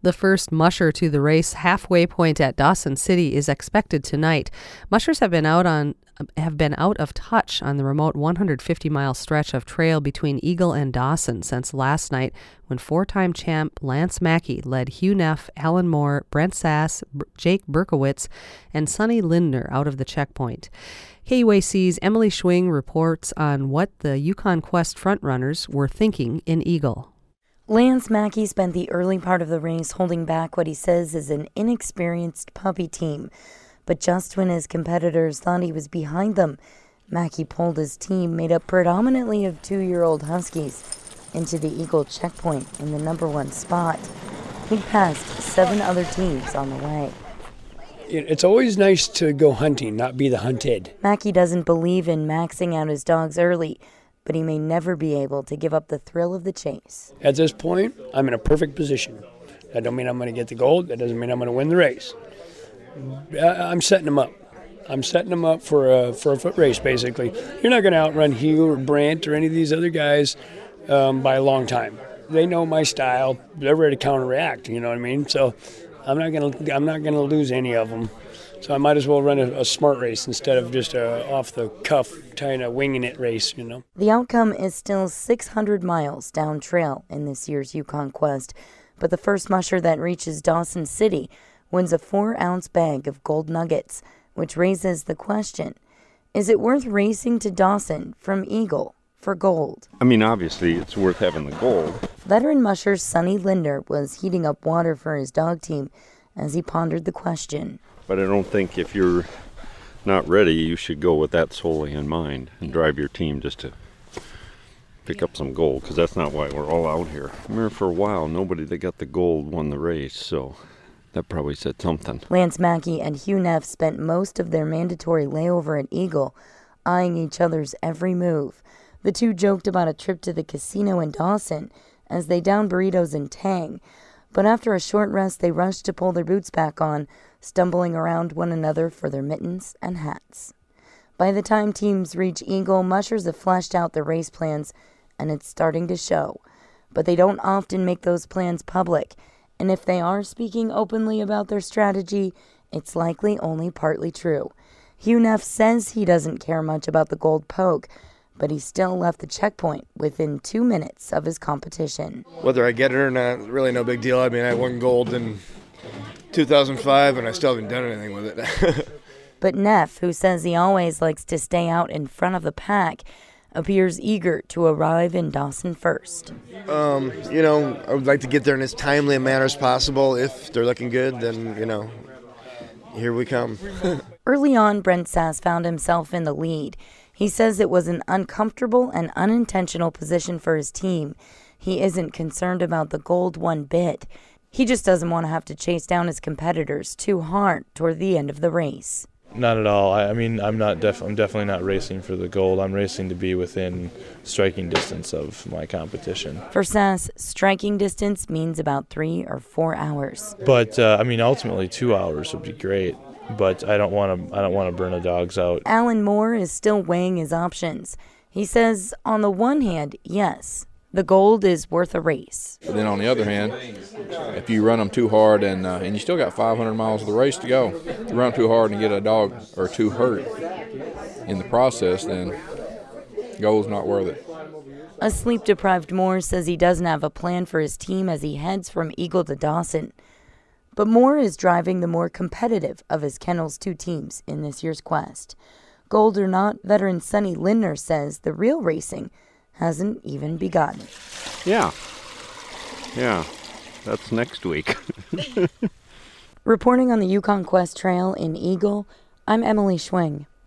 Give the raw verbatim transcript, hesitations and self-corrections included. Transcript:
The first musher to the race halfway point at Dawson City is expected tonight. Mushers have been out on have been out of touch on the remote one hundred fifty mile stretch of trail between Eagle and Dawson since last night, when four-time champ Lance Mackey led Hugh Neff, Alan Moore, Brent Sass, B- Jake Berkowitz, and Sonny Lindner out of the checkpoint. K U A C's Emily Schwing reports on what the Yukon Quest frontrunners were thinking in Eagle. Lance Mackey spent the early part of the race holding back what he says is an inexperienced puppy team. But just when his competitors thought he was behind them, Mackey pulled his team, made up predominantly of two-year-old Huskies, into the Eagle checkpoint in the number one spot. He passed seven other teams on the way. It's always nice to go hunting, not be the hunted. Mackey doesn't believe in maxing out his dogs early, but he may never be able to give up the thrill of the chase. At this point, I'm in a perfect position. That don't mean I'm going to get the gold. That doesn't mean I'm going to win the race. I'm setting them up. I'm setting them up for a, for a foot race, basically. You're not going to outrun Hugh or Brant or any of these other guys um, by a long time. They know my style. They're ready to counteract, you know what I mean? So I'm not going to I'm not going to lose any of them. So I might as well run a, a smart race instead of just a off-the-cuff, kind of winging it race, you know. The outcome is still six hundred miles down trail in this year's Yukon Quest, but the first musher that reaches Dawson City wins a four-ounce bag of gold nuggets, which raises the question, is it worth racing to Dawson from Eagle for gold? I mean, obviously, it's worth having the gold. Veteran musher Sonny Lindner was heating up water for his dog team as he pondered the question. But I don't think if you're not ready, you should go with that solely in mind and drive your team just to pick up some gold, because that's not why we're all out here. I remember for a while, nobody that got the gold won the race, so that probably said something. Lance Mackey and Hugh Neff spent most of their mandatory layover at Eagle, eyeing each other's every move. The two joked about a trip to the casino in Dawson as they downed burritos in Tang, but after a short rest, they rushed to pull their boots back on, stumbling around one another for their mittens and hats. By the time teams reach Eagle, mushers have fleshed out their race plans, and it's starting to show. But they don't often make those plans public, and if they are speaking openly about their strategy, it's likely only partly true. Hugh Neff says he doesn't care much about the gold poke, but he still left the checkpoint within two minutes of his competition. Whether I get it or not, really no big deal. I mean, I won gold in two thousand five, and I still haven't done anything with it. But Neff, who says he always likes to stay out in front of the pack, appears eager to arrive in Dawson first. Um, you know, I would like to get there in as timely a manner as possible. If they're looking good, then, you know, here we come. Early on, Brent Sass found himself in the lead. He says it was an uncomfortable and unintentional position for his team. He isn't concerned about the gold one bit. He just doesn't want to have to chase down his competitors too hard toward the end of the race. Not at all. I, I mean, I'm not. Def- I'm definitely not racing for the gold. I'm racing to be within striking distance of my competition. For Sass, striking distance means about three or four hours. But uh, I mean, ultimately, two hours would be great. But I don't want to. I don't want to burn the dogs out. Alan Moore is still weighing his options. He says, on the one hand, yes, the gold is worth a race. But then on the other hand, if you run them too hard and uh, and you still got five hundred miles of the race to go, if you run too hard and get a dog or two hurt in the process, then gold's not worth it. A sleep-deprived Moore says he doesn't have a plan for his team as he heads from Eagle to Dawson. But Moore is driving the more competitive of his kennel's two teams in this year's quest. Gold or not, veteran Sonny Lindner says the real racing hasn't even begun. Yeah. Yeah. That's next week. Reporting on the Yukon Quest Trail in Eagle, I'm Emily Schwing.